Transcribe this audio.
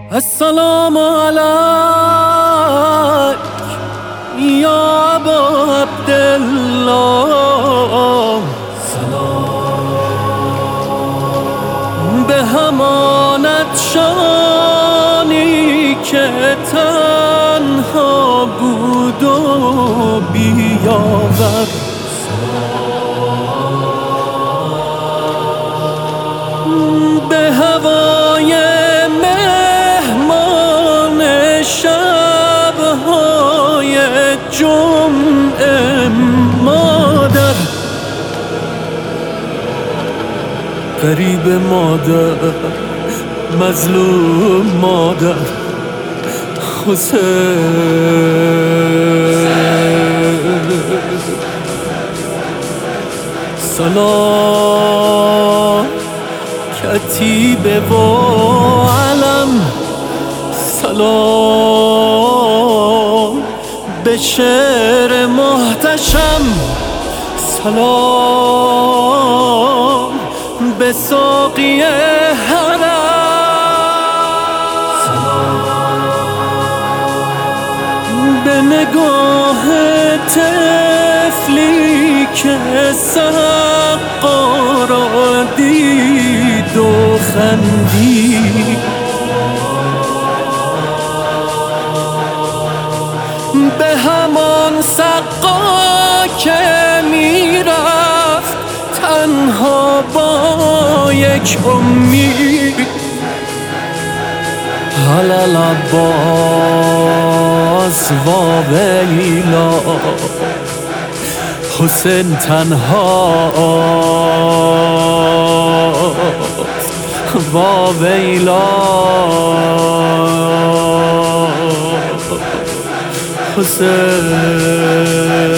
السلام علیک یا ابا عبدالله، سلام به همانت شانی که تنها بود و بیاور. به هوای مهمان شب‌های جمعه مادر، غریب مادر، مظلوم مادر، حسین. سلام کتیبه و علم، سلام به شعر محتشم، سلام به ساقی حرم، به نگاه طفلی که سقا را دید و خندید، به همان سقا که میرفت تنها با یک امید. هلال عباس واویلا، حسین تنهاست واویلا، حسین.